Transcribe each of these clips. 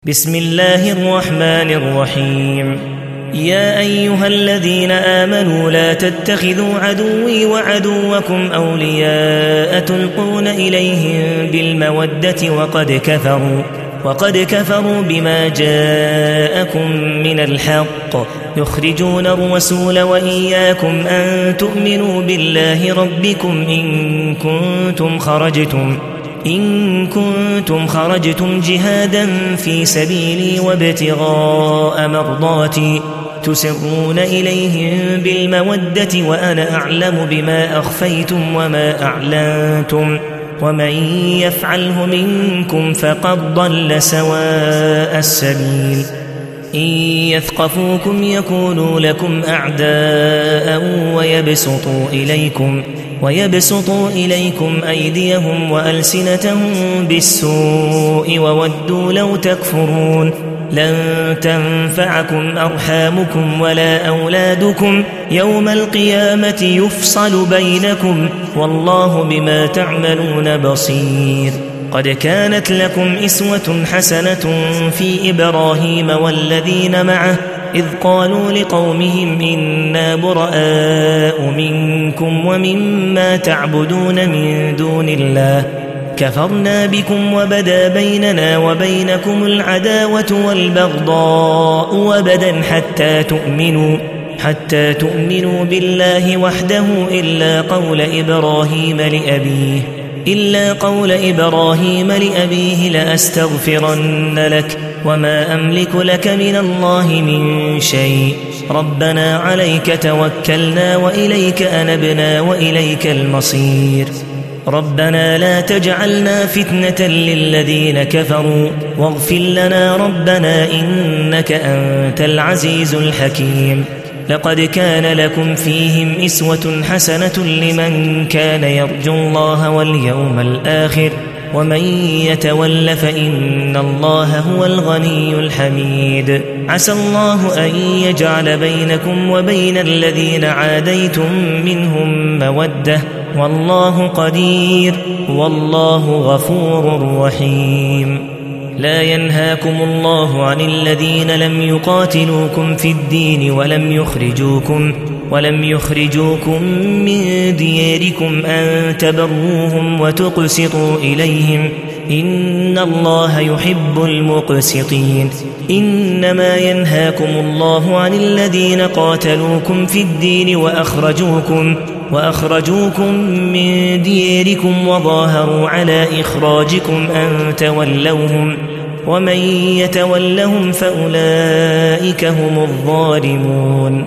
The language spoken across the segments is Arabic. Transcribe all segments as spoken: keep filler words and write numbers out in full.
بسم الله الرحمن الرحيم يا أيها الذين آمنوا لا تتخذوا عدوي وعدوكم أولياء تلقون إليهم بالمودة وقد كفروا وقد كفروا بما جاءكم من الحق يخرجون الرسول وإياكم أن تؤمنوا بالله ربكم إن كنتم خرجتم إن كنتم خرجتم جهادا في سبيلي وابتغاء مرضاتي تسرون إليهم بالمودة وأنا أعلم بما أخفيتم وما أعلنتم ومن يفعله منكم فقد ضل سواء السبيل إن يثقفوكم يكونوا لكم أعداء ويبسطوا إليكم ويبسطوا إليكم أيديهم وألسنتهم بالسوء وودوا لو تكفرون لن تنفعكم أرحامكم ولا أولادكم يوم القيامة يفصل بينكم والله بما تعملون بصير قد كانت لكم إسوة حسنة في إبراهيم والذين معه إذ قالوا لقومهم إنا براء منكم ومما تعبدون من دون الله كفرنا بكم وبدا بيننا وبينكم العداوة والبغضاء وبدا حتى تؤمنوا حتى تؤمنوا بالله وحده إلا قول إبراهيم لأبيه إلا قول إبراهيم لأبيه لأستغفرن لك وما أملك لك من الله من شيء ربنا عليك توكلنا وإليك أنبنا وإليك المصير ربنا لا تجعلنا فتنة للذين كفروا واغفر لنا ربنا إنك أنت العزيز الحكيم لقد كان لكم فيهم إسوة حسنة لمن كان يرجو الله واليوم الآخر ومن يتول فإن الله هو الغني الحميد عسى الله أن يجعل بينكم وبين الذين عاديتم منهم مودة والله قدير والله غفور رحيم لا ينهاكم الله عن الذين لم يقاتلوكم في الدين ولم يخرجوكم ولم يخرجوكم من دياركم أن تبروهم وتقسطوا إليهم إن الله يحب المقسطين إنما ينهاكم الله عن الذين قاتلوكم في الدين وأخرجوكم وأخرجوكم من دياركم وظاهروا على إخراجكم أن تولوهم ومن يتولهم فأولئك هم الظالمون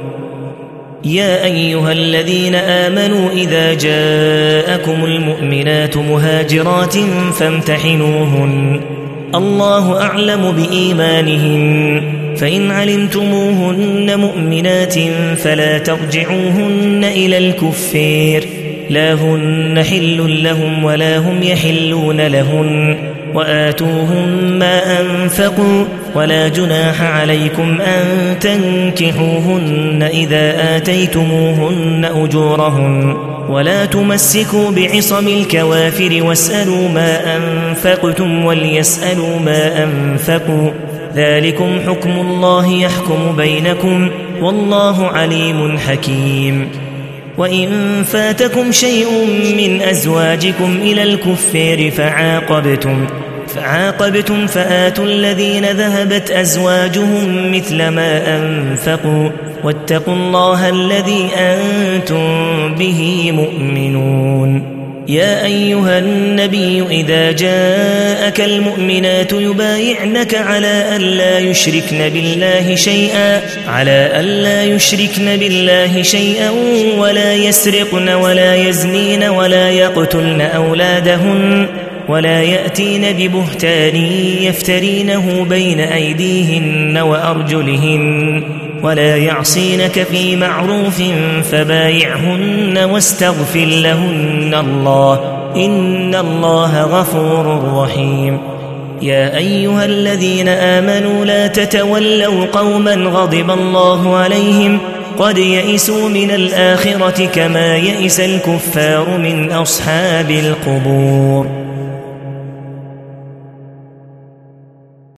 يا أيها الذين آمنوا إذا جاءكم المؤمنات مهاجرات فامتحنوهن الله أعلم بإيمانهن فإن علمتموهن مؤمنات فلا ترجعوهن إلى الكفار لا هن حل لهم ولا هم يحلون لهن وآتوهم ما أنفقوا ولا جناح عليكم أن تنكحوهن إذا آتيتموهن أجورهن ولا تمسكوا بعصم الكوافر واسألوا ما أنفقتم وليسألوا ما أنفقوا ذلكم حكم الله يحكم بينكم والله عليم حكيم وإن فاتكم شيء من أزواجكم إلى الكفار فعاقبتم فعاقبتم فآتوا الذين ذهبت أزواجهم مثل ما أنفقوا واتقوا الله الذي أنتم به مؤمنون يا أيها النبي إذا جاءك المؤمنات يبايعنك على ألا يشركن بالله شيئا على ألا يشركن بالله شيئا ولا يسرقن ولا يزنين ولا يقتلن أولادهن ولا يأتين ببهتان يفترينه بين أيديهن وأرجلهن ولا يعصينك في معروف فبايعهن واستغفر لهن الله إن الله غفور رحيم يا أيها الذين آمنوا لا تتولوا قوما غضب الله عليهم قد يئسوا من الآخرة كما يئس الكفار من أصحاب القبور